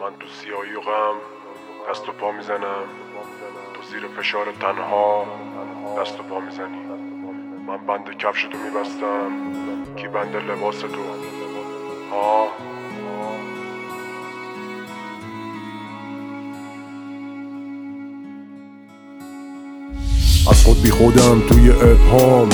من تو سیاهی و غم دست و پا میزنم، تو زیر فشار تنها دست و پا میزنی. من بند کفشتو میبستم، کی بند لباس تو؟ از خود بی خودم توی ابهام،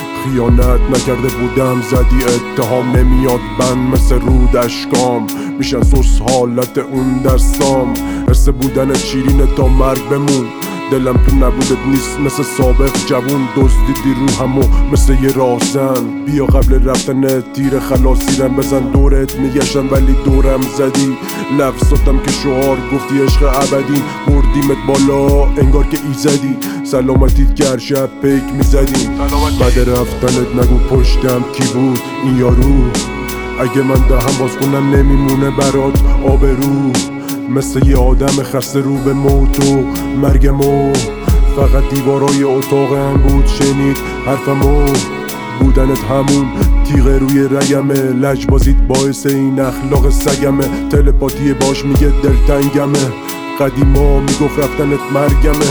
خیانت نکرده بودم زدی اتهام. نمیاد بند مثل رود اشکام، میشن سوس حالت اون دستام. حرص بودن شیرینه تا مرگ بمون، دلم تو نبودت نیست مثل سابق جوون. دزدیدی روحمو مثل یه راهزن، بیا قبل رفتن تیر خلاصیرم بزن. دورت میگشتم ولی دورم زدی، لفظاتم که شعار گفتی عشق ابدی. بردیمت بالا انگار که ایزدی، سلامتیت گر شب پیک میزدیم. بعد رفتنت نگو پشتم کی بود این یارو، اگه من دهم باز کنم نمیمونه برات آبرو. مثل یه آدم خسته رو به موت و مرگمو، فقط دیوارای اتاقم بود شنید حرفمو. بودنت همون تیغ روی رگمه، لجبازیت باعث این اخلاق سگمه. تلپاتی باش میگه دلتنگمه، قدیما میگفت رفتنت مرگمه.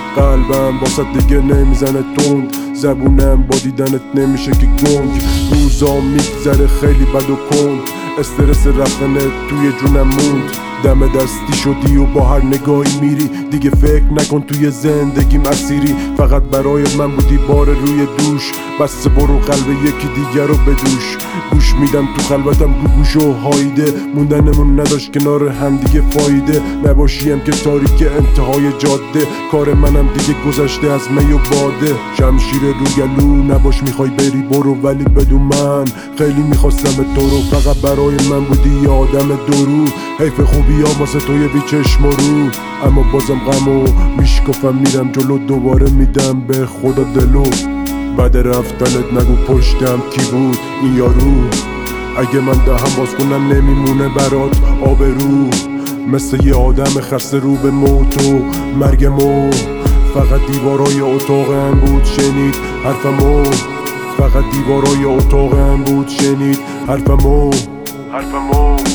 قلبم واسه دیگه نمیزنه تند، زبونم با دیدنت نمیشه که گنگ. روزا میگذره خیلی بد و کند، استرس رفتنت توی جونم موند. دم دستی شدی و با هر نگاهی میری، دیگه فکر نکن توی زندگیم اسیری. فقط برای من بودی بار روی دوش، بس برو قلب یکی دیگر رو بدوش. گوش میدم تو خلوتم رو گوش و هایده، موندنمون نداشت کنار هم دیگه فایده. نباشیم که تاریک انتهای جاده، کار منم دیگه گذشته از می و باده. شمشیر رو گلو نباش میخوای بری برو، ولی بدون من خیلی میخواستم تو رو. فقط برای من بودی یه آدم درو، حیف خوبی ها واسه توی بی چشم و رو. اما بازم غمو میشکافم میرم جلو، دوباره میدم به خدا دلو. بعد رفتنت نگو پشتم کی بود این یارو، اگه من دهم باز کنم نمیمونه برات آبرو. مثل یه آدم خسته رو به موت و مرگمو، فقط دیوارای اتاقم بود شنید حرفمو. فقط دیوارای اتاقم بود شنید حرفمو.